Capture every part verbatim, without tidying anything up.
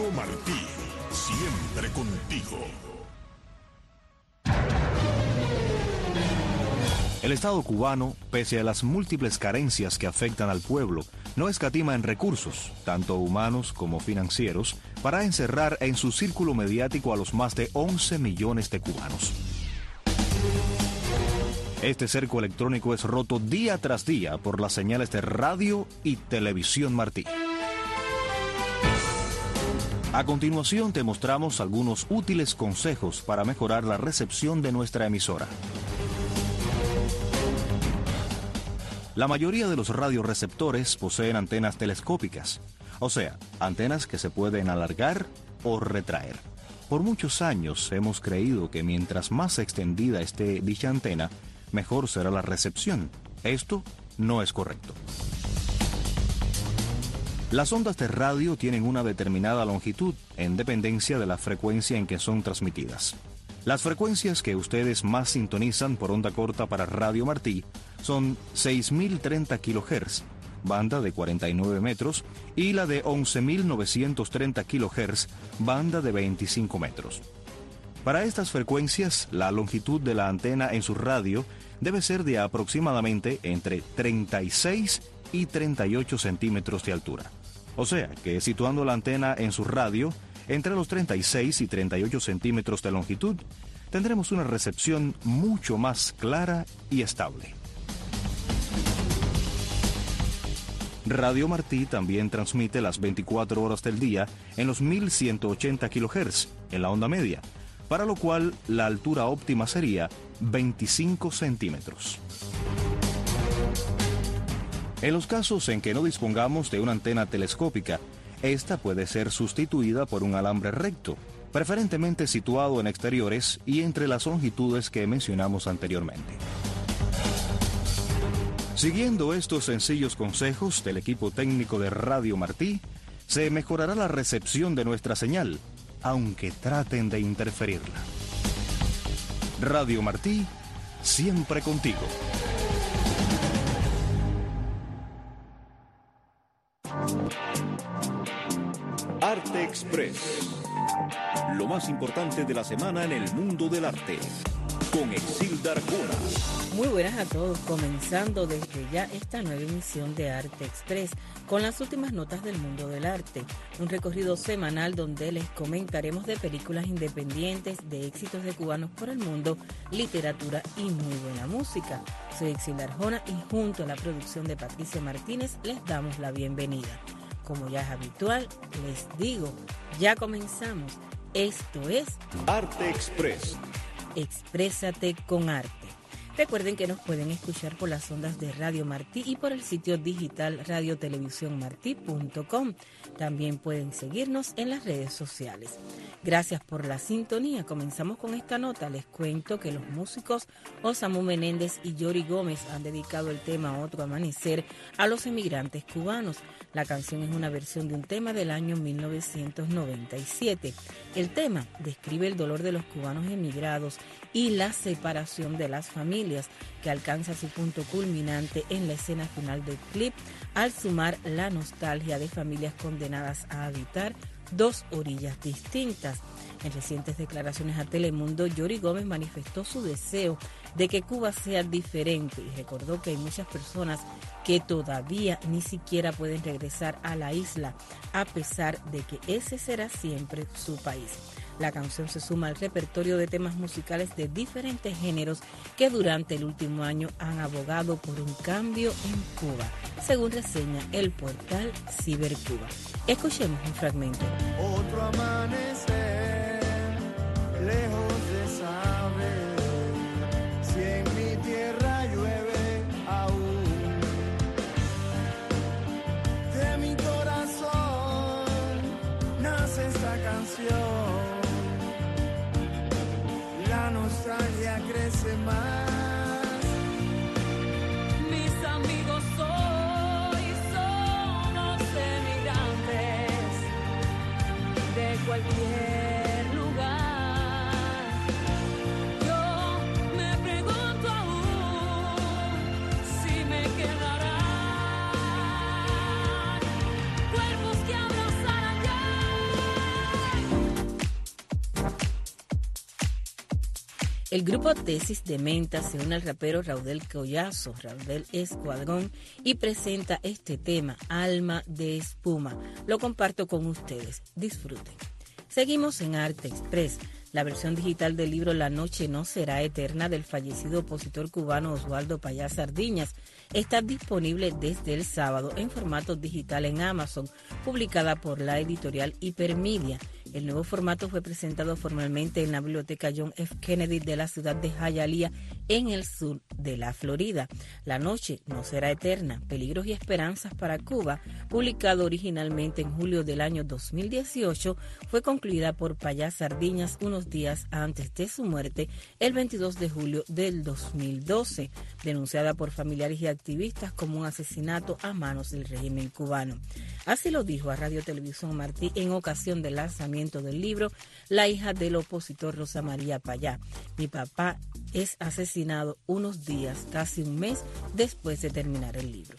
Radio Martí, siempre contigo. El Estado cubano, pese a las múltiples carencias que afectan al pueblo, no escatima en recursos, tanto humanos como financieros, para encerrar en su círculo mediático a los más de once millones de cubanos. Este cerco electrónico es roto día tras día por las señales de radio y televisión Martí. A continuación te mostramos algunos útiles consejos para mejorar la recepción de nuestra emisora. La mayoría de los radioreceptores poseen antenas telescópicas, o sea, antenas que se pueden alargar o retraer. Por muchos años hemos creído que mientras más extendida esté dicha antena, mejor será la recepción. Esto no es correcto. Las ondas de radio tienen una determinada longitud en dependencia de la frecuencia en que son transmitidas. Las frecuencias que ustedes más sintonizan por onda corta para Radio Martí son seis mil treinta kilohertz, banda de cuarenta y nueve metros, y la de once mil novecientos treinta kilohertz, banda de veinticinco metros. Para estas frecuencias, la longitud de la antena en su radio debe ser de aproximadamente entre treinta y seis y treinta y ocho centímetros de altura. O sea, que situando la antena en su radio entre los treinta y seis y treinta y ocho centímetros de longitud, tendremos una recepción mucho más clara y estable. Radio Martí también transmite las veinticuatro horas del día en los mil ciento ochenta kilohertz en la onda media, para lo cual la altura óptima sería veinticinco centímetros. En los casos en que no dispongamos de una antena telescópica, esta puede ser sustituida por un alambre recto, preferentemente situado en exteriores y entre las longitudes que mencionamos anteriormente. Siguiendo estos sencillos consejos del equipo técnico de Radio Martí, se mejorará la recepción de nuestra señal, aunque traten de interferirla. Radio Martí, siempre contigo. Arte Express. Lo más importante de la semana en el mundo del arte. Con Exilda Arjona. Muy buenas a todos, comenzando desde ya esta nueva emisión de Arte Express con las últimas notas del mundo del arte. Un recorrido semanal donde les comentaremos de películas independientes, de éxitos de cubanos por el mundo, literatura y muy buena música. Soy Exilda Arjona y junto a la producción de Patricia Martínez les damos la bienvenida. Como ya es habitual, les digo, ya comenzamos. Esto es Arte Express. Exprésate con arte. Recuerden que nos pueden escuchar por las ondas de Radio Martí y por el sitio digital radio televisión martí punto com. También pueden seguirnos en las redes sociales. Gracias por la sintonía. Comenzamos con esta nota. Les cuento que los músicos Osamu Menéndez y Yori Gómez han dedicado el tema Otro Amanecer a los emigrantes cubanos. La canción es una versión de un tema del año mil novecientos noventa y siete. El tema describe el dolor de los cubanos emigrados y la separación de las familias, que alcanza su punto culminante en la escena final del clip, al sumar la nostalgia de familias condenadas a habitar dos orillas distintas. En recientes declaraciones a Telemundo, Yori Gómez manifestó su deseo de que Cuba sea diferente y recordó que hay muchas personas que todavía ni siquiera pueden regresar a la isla, a pesar de que ese será siempre su país. La canción se suma al repertorio de temas musicales de diferentes géneros que durante el último año han abogado por un cambio en Cuba, según reseña el portal Cibercuba. Escuchemos un fragmento. Otro amanecer, lejos de saber si en mi tierra llueve aún. De mi corazón nace esta canción. La nostalgia crece más. Mis amigos hoy somos emigrantes de cualquier lugar. Yo me pregunto aún si me quedarán cuerpos que abrazarán ya. El grupo Tesis de Menta se une al rapero Raudel Collazo, Raudel Escuadrón, y presenta este tema, Alma de Espuma. Lo comparto con ustedes. Disfruten. Seguimos en Arte Express. La versión digital del libro La noche no será eterna del fallecido opositor cubano Oswaldo Payá Sardiñas está disponible desde el sábado en formato digital en Amazon, publicada por la editorial Hipermedia. El nuevo formato fue presentado formalmente en la biblioteca John F. Kennedy de la ciudad de Hialeah, en el sur de la Florida. La noche no será eterna, peligros y esperanzas para Cuba, publicado originalmente en julio del año dos mil dieciocho, fue concluida por Payá Sardiñas unos días antes de su muerte, el veintidós de julio del dos mil doce, denunciada por familiares y activistas como un asesinato a manos del régimen cubano. Así lo dijo a Radio Televisión Martí en ocasión del lanzamiento del libro la hija del opositor Rosa María Payá. Mi papá es asesinado unos días, casi un mes después de terminar el libro.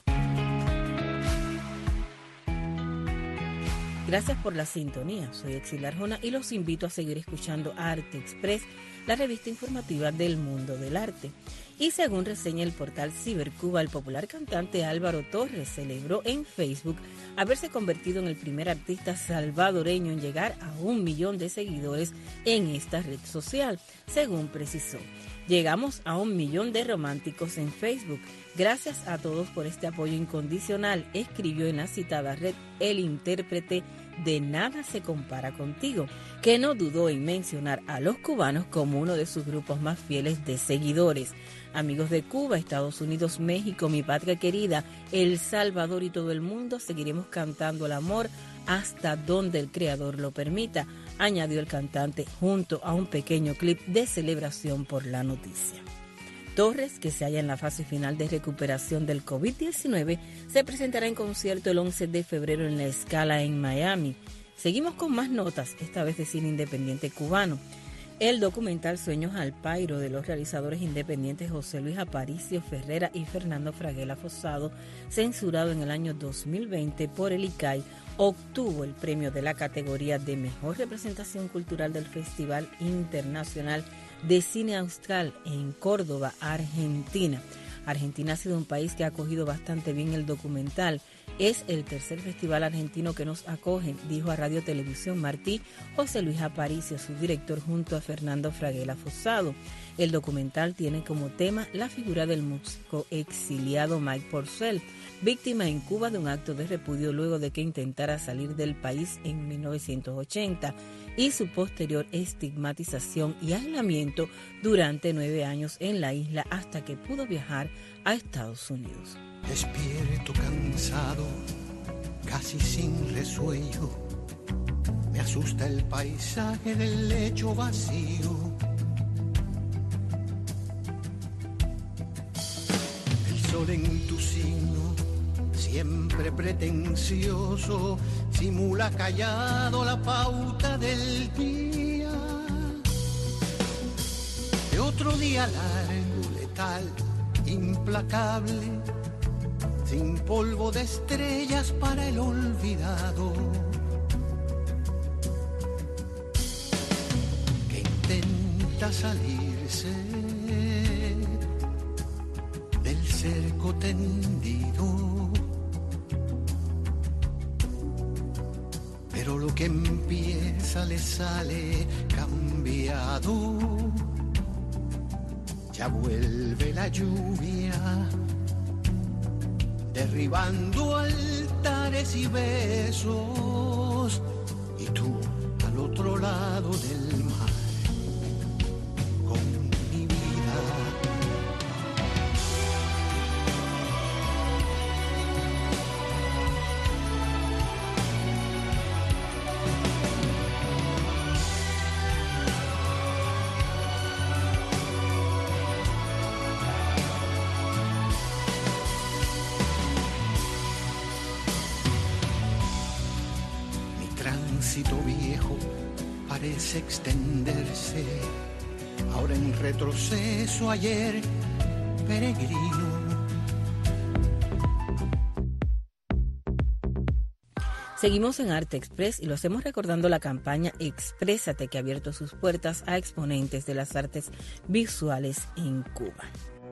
Gracias por la sintonía. Soy Exil Arjona y los invito a seguir escuchando Arte Express, la revista informativa del mundo del arte. Y según reseña el portal Cibercuba, el popular cantante Álvaro Torres celebró en Facebook haberse convertido en el primer artista salvadoreño en llegar a un millón de seguidores en esta red social, según precisó. Llegamos a un millón de románticos en Facebook. Gracias a todos por este apoyo incondicional, escribió en la citada red el intérprete de Nada se compara contigo, que no dudó en mencionar a los cubanos como uno de sus grupos más fieles de seguidores. Amigos de Cuba, Estados Unidos, México, mi patria querida, El Salvador y todo el mundo, seguiremos cantando el amor hasta donde el Creador lo permita, añadió el cantante junto a un pequeño clip de celebración por la noticia. Torres, que se halla en la fase final de recuperación del COVID diecinueve, se presentará en concierto el once de febrero en La Scala en Miami. Seguimos con más notas, esta vez de cine independiente cubano. El documental Sueños al Pairo de los realizadores independientes José Luis Aparicio Ferrera y Fernando Fraguela Fossado, censurado en el año dos mil veinte por el I C A I, obtuvo el premio de la categoría de Mejor Representación Cultural del Festival Internacional de Cine Austral en Córdoba, Argentina. Argentina ha sido un país que ha acogido bastante bien el documental. Es el tercer festival argentino que nos acoge, dijo a Radio Televisión Martí José Luis Aparicio, su director, junto a Fernando Fraguela Fossado. El documental tiene como tema la figura del músico exiliado Mike Porcel, víctima en Cuba de un acto de repudio luego de que intentara salir del país en mil novecientos ochenta, y su posterior estigmatización y aislamiento durante nueve años en la isla hasta que pudo viajar a Estados Unidos. Despierto cansado, casi sin resuello, me asusta el paisaje del lecho vacío. El sol en tu signo, siempre pretencioso, simula callado la pauta del día. De otro día largo, letal, implacable, sin polvo de estrellas para el olvidado, que intenta salirse del cerco tendido. Pero lo que empieza le sale cambiado. Ya vuelve la lluvia, derribando altares y besos, y tú al otro lado del mar, con mi vida. Viejo parece extenderse, ahora en retroceso, ayer peregrino. Seguimos en Arte Express y lo hacemos recordando la campaña Exprésate, que ha abierto sus puertas a exponentes de las artes visuales en Cuba.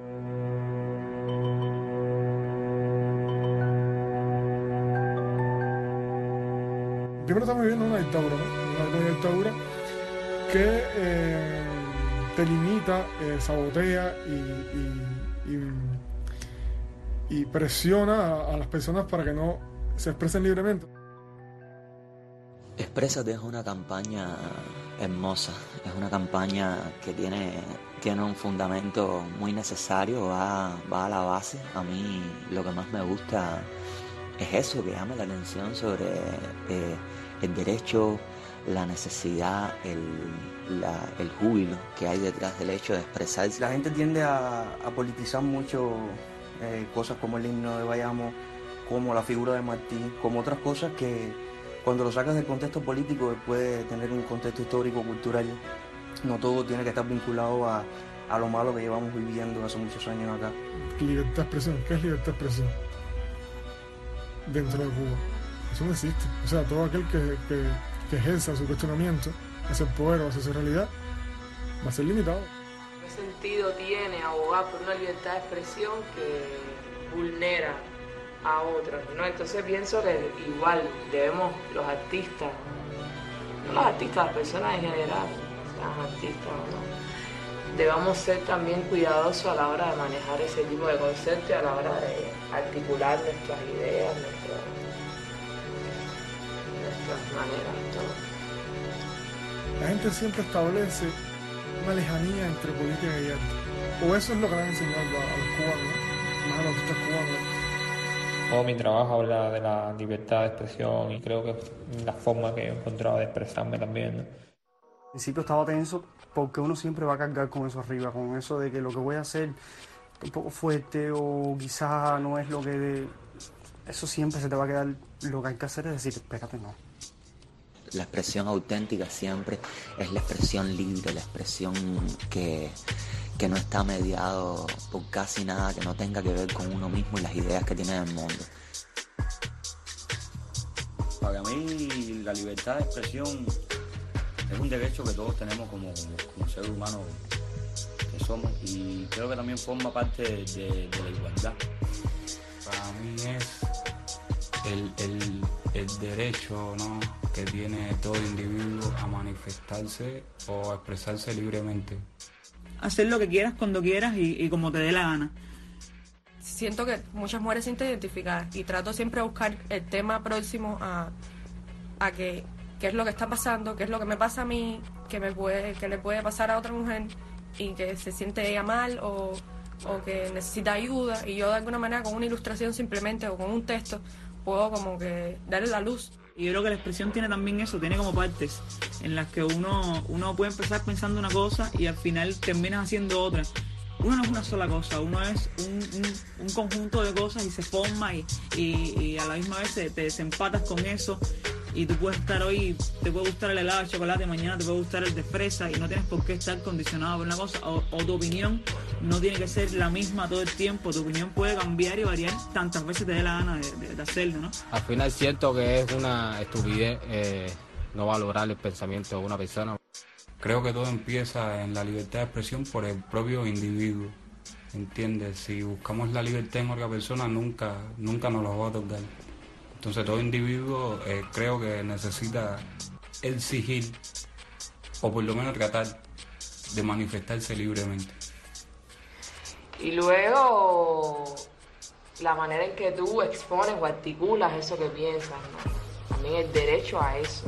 Primero estamos viviendo una dictadura, ¿no? Una dictadura que eh, te limita, eh, sabotea y, y, y, y presiona a, a las personas para que no se expresen libremente. Exprésate es una campaña hermosa, es una campaña que tiene, tiene un fundamento muy necesario, va, va a la base. A mí lo que más me gusta es eso, que llame la atención sobre eh, el derecho, la necesidad, el, la, el júbilo que hay detrás del hecho de expresarse. La gente tiende a, a politizar mucho eh, cosas como el himno de Bayamo, como la figura de Martí, como otras cosas que cuando lo sacas del contexto político puede tener un contexto histórico, cultural. No todo tiene que estar vinculado a, a lo malo que llevamos viviendo hace muchos años acá. Libertad de expresión, ¿qué es libertad de expresión? Dentro de Cuba. Eso no existe. O sea, todo aquel que, que, que ejerza su cuestionamiento hacia el poder o hacia su realidad va a ser limitado. ¿Qué sentido tiene abogar por una libertad de expresión que vulnera a otros, ¿no? Entonces pienso que igual debemos los artistas, no los artistas, las personas en general, sean artistas o no, debamos ser también cuidadosos a la hora de manejar ese tipo de conceptos y a la hora de articular nuestras ideas, nuestras, nuestras maneras, todo. La gente siempre establece una lejanía entre política y arte, o eso es lo que le han enseñado a los cubanos, más a los artistas cubanos. Todo mi trabajo habla de la libertad de expresión y creo que es la forma que he encontrado de expresarme también, ¿no? Al principio estaba tenso porque uno siempre va a cargar con eso arriba, con eso de que lo que voy a hacer es un poco fuerte o quizás no es lo que... De... Eso siempre se te va a quedar. Lo que hay que hacer es decir, espérate, no. La expresión auténtica siempre es la expresión libre, la expresión que... que no está mediado por casi nada que no tenga que ver con uno mismo y las ideas que tiene del mundo. Para mí la libertad de expresión es un derecho que todos tenemos como, como, como seres humanos que somos y creo que también forma parte de, de, de la igualdad. Para mí es el, el, el derecho, ¿no?, que tiene todo individuo a manifestarse o a expresarse libremente. Hacer lo que quieras cuando quieras y, y como te dé la gana. Siento que muchas mujeres se sienten identificadas y trato siempre de buscar el tema próximo a, a que, qué es lo que está pasando, qué es lo que me pasa a mí, que, me puede, que le puede pasar a otra mujer y que se siente ella mal o, o que necesita ayuda, y yo de alguna manera con una ilustración simplemente o con un texto puedo como que darle la luz. Y yo creo que la expresión tiene también eso, tiene como partes en las que uno, uno puede empezar pensando una cosa y al final terminas haciendo otra. Uno no es una sola cosa, uno es un, un, un conjunto de cosas y se forma y, y, y a la misma vez te, te desempatas con eso. Y tú puedes estar hoy, te puede gustar el helado de chocolate, mañana te puede gustar el de fresa y no tienes por qué estar condicionado por una cosa. O, o tu opinión no tiene que ser la misma todo el tiempo, tu opinión puede cambiar y variar tantas veces te dé la gana de, de, de hacerlo, ¿no? Al final siento que es una estupidez eh, no valorar el pensamiento de una persona. Creo que todo empieza en la libertad de expresión por el propio individuo, ¿entiendes? Si buscamos la libertad en otra persona nunca, nunca nos lo va a otorgar. Entonces todo individuo eh, creo que necesita exigir, o por lo menos tratar de manifestarse libremente. Y luego la manera en que tú expones o articulas eso que piensas, ¿no? También el derecho a eso.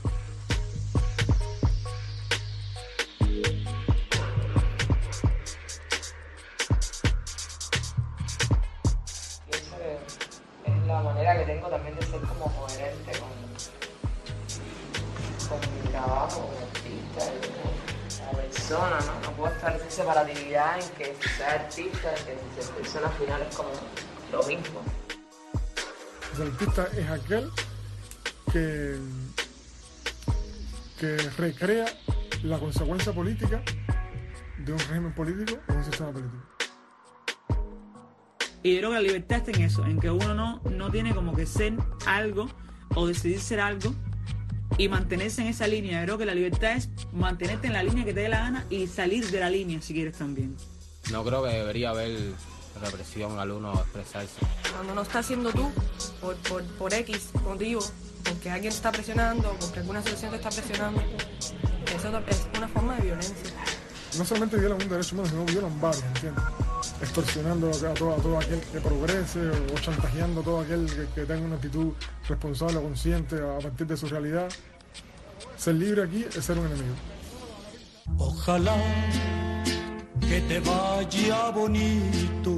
La manera que tengo también de ser como coherente con, con mi trabajo como artista, como persona, ¿no? No puedo estar esa separatividad en que si sea artista, que si sea persona al final es como lo mismo. El artista es aquel que, que recrea la consecuencia política de un régimen político o un sistema político. Y yo creo que la libertad está en eso, en que uno no, no tiene como que ser algo o decidir ser algo y mantenerse en esa línea. Yo creo que la libertad es mantenerte en la línea que te dé la gana y salir de la línea si quieres también. No creo que debería haber represión al uno expresarse. Cuando no estás siendo tú, por, por, por X motivo, porque alguien te está presionando, porque alguna situación te está presionando, eso es una forma de violencia. No solamente violan un derecho humano, sino violan varios, ¿entiendes? Extorsionando a todo, a todo aquel que progrese o chantajeando a todo aquel que, que tenga una actitud responsable o consciente a partir de su realidad. Ser libre aquí es ser un enemigo. Ojalá que te vaya bonito,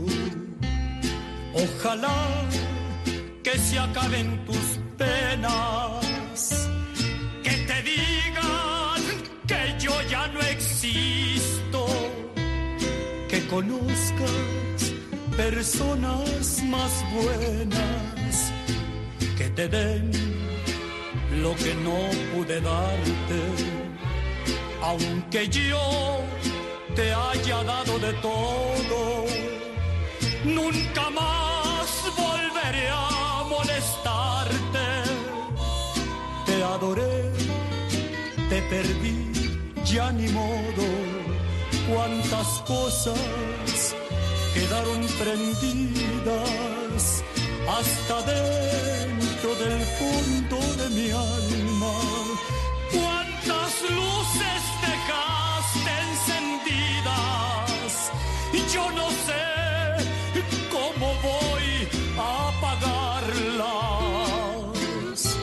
ojalá que se acaben tus penas, que te digan que yo ya no existo, que conozcas personas más buenas, que te den lo que no pude darte, aunque yo te haya dado de todo, nunca más volveré a molestarte. Te adoré, te perdí, ya ni modo. Cuántas cosas quedaron prendidas hasta dentro del fondo de mi alma. Cuántas luces dejaste encendidas, yo no sé cómo voy a apagarlas.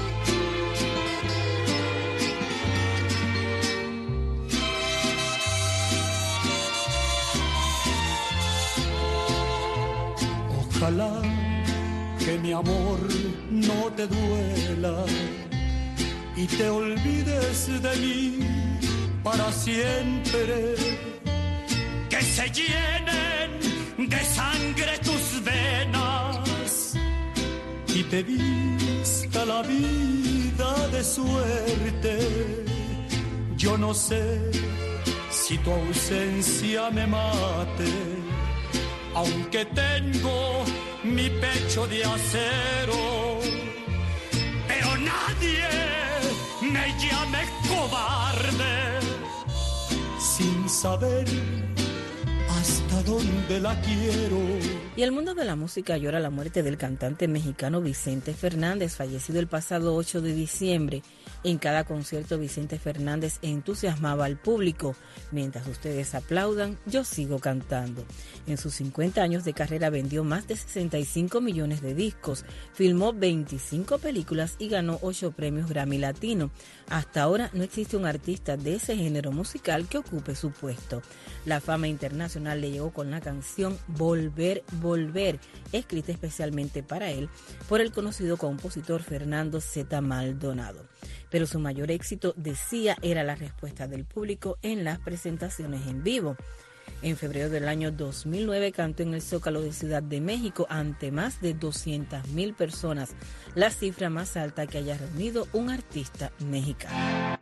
Ojalá que mi amor no te duela y te olvides de mí para siempre, que se llenen de sangre tus venas y te vista la vida de suerte. Yo no sé si tu ausencia me mate, aunque tengo mi pecho de acero, pero nadie me llame cobarde sin saber hasta dónde la quiero. Y el mundo de la música llora la muerte del cantante mexicano Vicente Fernández, fallecido el pasado ocho de diciembre. En cada concierto Vicente Fernández entusiasmaba al público. Mientras ustedes aplaudan, yo sigo cantando. En sus cincuenta años de carrera vendió más de sesenta y cinco millones de discos, filmó veinticinco películas y ganó ocho premios Grammy Latino. Hasta ahora no existe un artista de ese género musical que ocupe su puesto. La fama internacional le llegó con la canción Volver, Volver, escrita especialmente para él por el conocido compositor Fernando Zeta Maldonado. Pero su mayor éxito, decía, era la respuesta del público en las presentaciones en vivo. En febrero del año dos mil nueve cantó en el Zócalo de Ciudad de México ante más de doscientas mil personas, la cifra más alta que haya reunido un artista mexicano.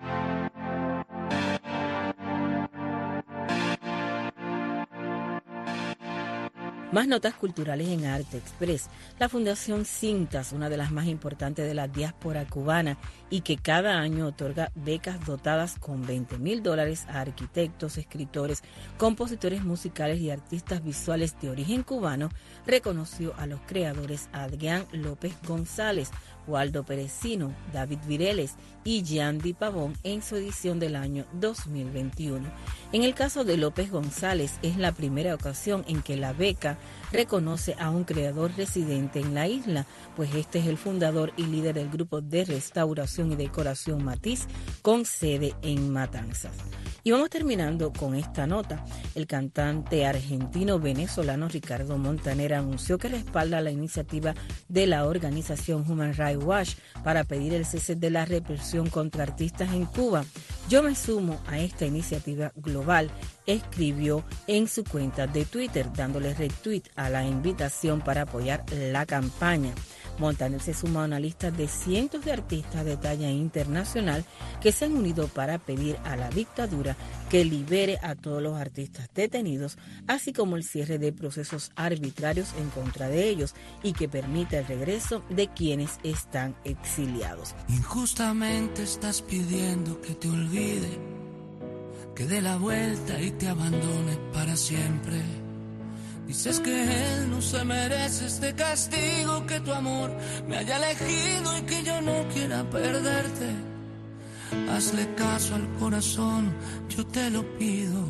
Más notas culturales en Arte Express. La Fundación Cintas, una de las más importantes de la diáspora cubana y que cada año otorga becas dotadas con veinte mil dólares a arquitectos, escritores, compositores musicales y artistas visuales de origen cubano, reconoció a los creadores Adrián López González, Waldo Perecino, David Vireles y Yandy Pavón en su edición del año dos mil veintiuno. En el caso de López González, es la primera ocasión en que la beca reconoce a un creador residente en la isla, pues este es el fundador y líder del grupo de restauración y decoración Matiz, con sede en Matanzas. Y vamos terminando con esta nota. El cantante argentino-venezolano Ricardo Montaner anunció que respalda la iniciativa de la organización Human Rights Watch para pedir el cese de la represión contra artistas en Cuba. Yo me sumo a esta iniciativa global, escribió en su cuenta de Twitter, dándole retweet a la invitación para apoyar la campaña. Montaner se suma a una lista de cientos de artistas de talla internacional que se han unido para pedir a la dictadura que libere a todos los artistas detenidos, así como el cierre de procesos arbitrarios en contra de ellos y que permita el regreso de quienes están exiliados. Injustamente estás pidiendo que te olvide, que dé la vuelta y te abandone para siempre. Dices que él no se merece este castigo, que tu amor me haya elegido y que yo no quiera perderte. Hazle caso al corazón, yo te lo pido.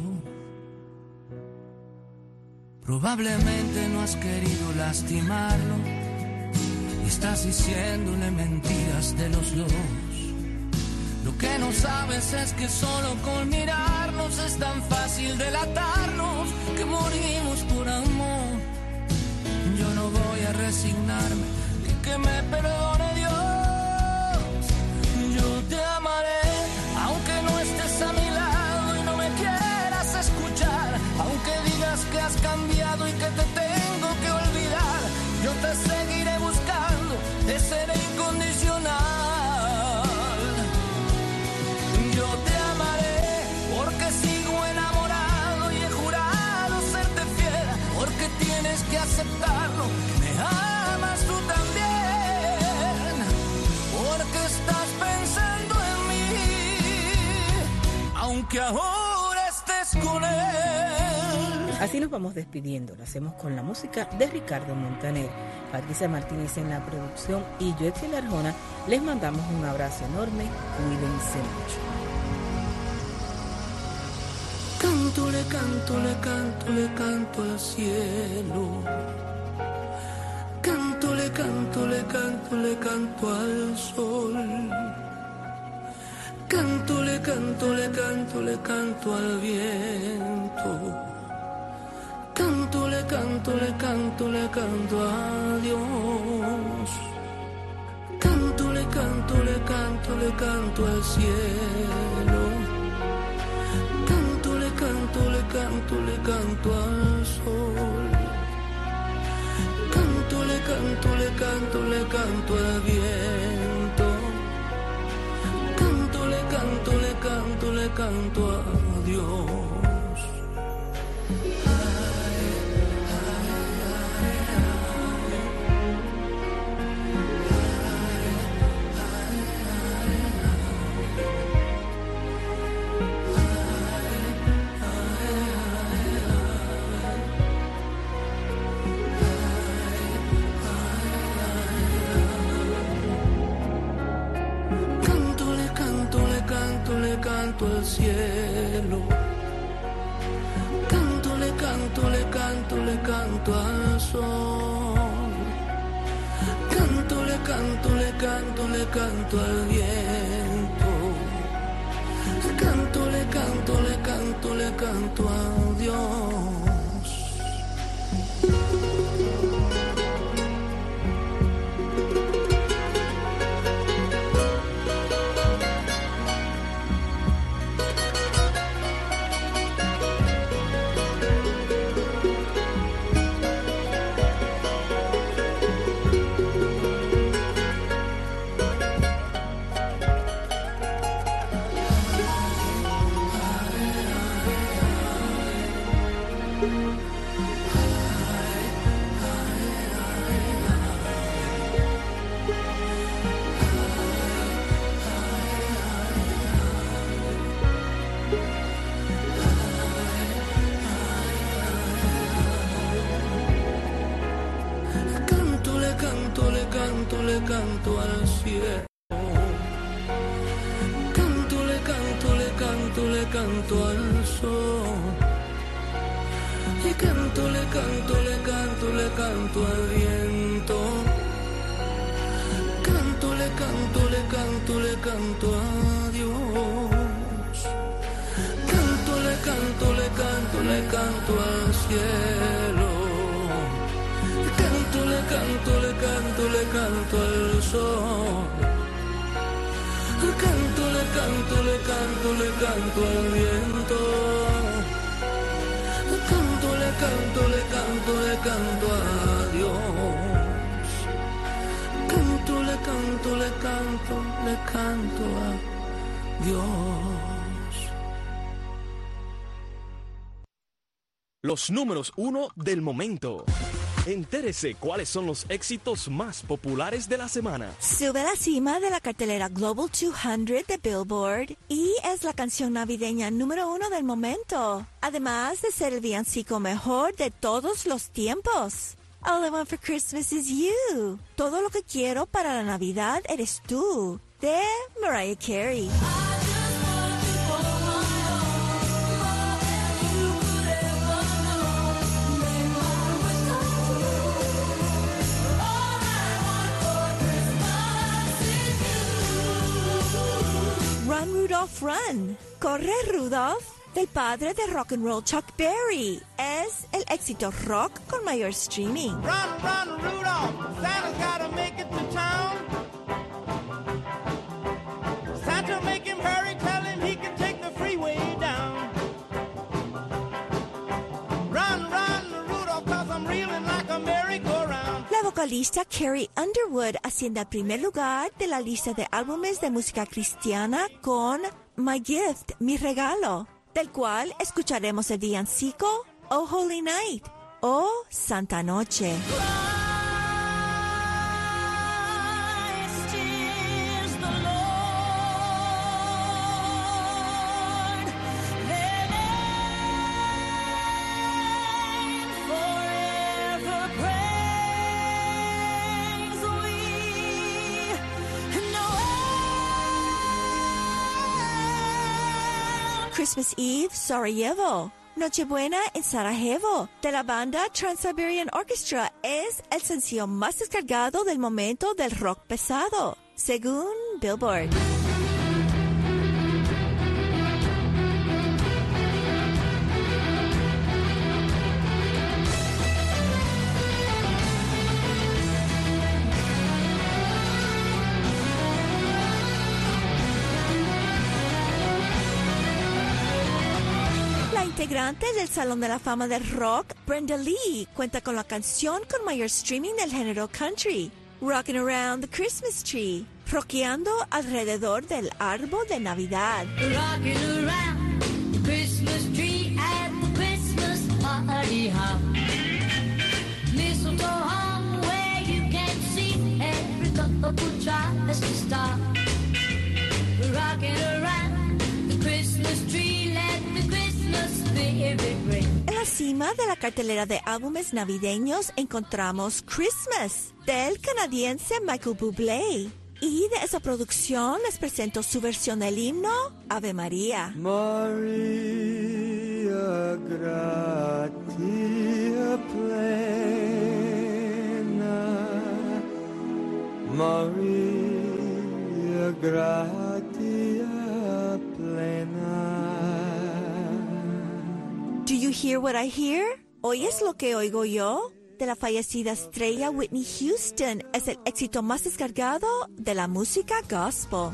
Probablemente no has querido lastimarlo y estás diciéndole mentiras de los dos. Lo que no sabes es que solo con mirarnos es tan fácil delatarnos, que morimos por amor. Yo no voy a resignarme ni que me perdone Dios. Yo te amaré aunque no estés a mi lado y no me quieras escuchar, aunque digas que has cambiado y que te tengo que olvidar. Yo te seguiré buscando, te seré incondicional. Yo te amaré porque sigo enamorado y he jurado serte fiel, porque tienes que aceptarlo, me amas tú también, porque estás pensando en mí, aunque ahora estés con él. Así nos vamos despidiendo, lo hacemos con la música de Ricardo Montaner. Patricia Martínez en la producción y yo, Exilia Arjona, les mandamos un abrazo enorme, cuídense mucho. Canto, le canto, le canto, le canto al cielo. Canto, le canto, le canto, le canto al sol. Canto, le canto, le canto, le canto al viento. Canto, le canto, le canto, le canto a Dios. Canto, le canto, le canto, le canto al cielo. Canto, le canto, le canto, le canto al sol. Canto, le canto, le canto, le canto al viento. Canto, le canto, le canto, le canto a Dios. Canto al cielo, canto, le canto, le canto, le canto al sol, canto, le canto, le canto, le canto al viento, canto, le canto, le canto, le canto a Dios. Le canto al cielo, canto, le canto, le canto, le canto al sol, y canto, le canto, le canto, le canto al viento, canto, le canto, le canto, le canto a Dios, canto, le canto, le canto, le canto al cielo. Canto, le canto, le canto, le canto al sol. Canto, le canto, le canto, le canto al viento. Canto, le canto, le canto, le canto a Dios. canto, le canto a Dios. Los números uno del momento. Entérese cuáles son los éxitos más populares de la semana. Sube a la cima de la cartelera Global doscientos de Billboard y es la canción navideña número uno del momento. Además de ser el villancico mejor de todos los tiempos. All I want for Christmas is you. Todo lo que quiero para la Navidad eres tú. De Mariah Carey. Run, Rudolph, Run. Corre, Rudolph, del padre de rock and roll Chuck Berry. Es el éxito rock con mayor streaming. Run, run, Rudolph, Santa's gotta make it to town. Santa make him hurry, tell him he can take the freeway down. Run, run, Rudolph, cause I'm reeling like a merry-go-round. La vocalista Carrie Underwood asciende al primer lugar de la lista de álbumes de música cristiana con My Gift, Mi Regalo, del cual escucharemos el villancico Oh Holy Night o Santa Noche. Christmas Eve, Sarajevo. Nochebuena en Sarajevo, de la banda Trans-Siberian Orchestra, es el sencillo más descargado del momento del rock pesado, según Billboard. Integrante del Salón de la Fama del Rock, Brenda Lee, cuenta con la canción con mayor streaming del género country, Rockin' Around the Christmas Tree, rockeando alrededor del árbol de Navidad. Rockin' around the Christmas tree at the Christmas party hop. Mistletoe hung where you can see every couple tries to stop. Rockin' around the Christmas tree, let the Christmas spirit ring. En la cima de la cartelera de álbumes navideños encontramos Christmas, del canadiense Michael Bublé. Y de esa producción les presento su versión del himno Ave María. María gratia plena, María gratia plena. Do you hear what I hear? ¿Oyes lo que oigo yo? De la fallecida estrella Whitney Houston, es el éxito más descargado de la música gospel.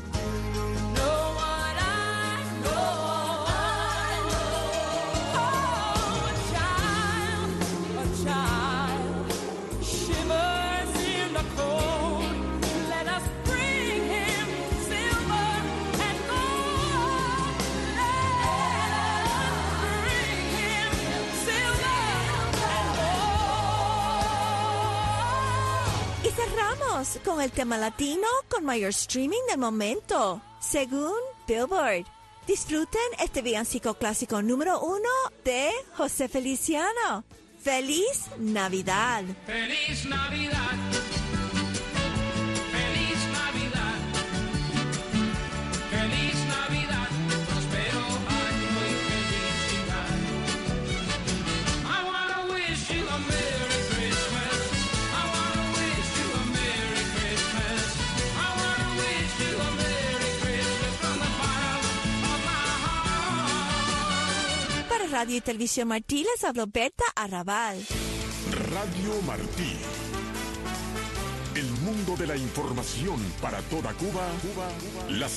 Cerramos con el tema latino con mayor streaming del momento, según Billboard. Disfruten este villancico clásico número uno de José Feliciano. ¡Feliz Navidad! ¡Feliz Navidad! ¡Feliz Navidad! ¡Feliz Navidad! ¡Prospero año y felicidad! I wanna wish you a Merry Christmas. I wanna wish you a Merry Christmas. I wanna wish you a Merry Christmas from the bottom of my heart. Para Radio y Televisión Martí les habló Berta Arrabal. Radio Martí. El mundo de la información para toda Cuba, Cuba, Cuba. Las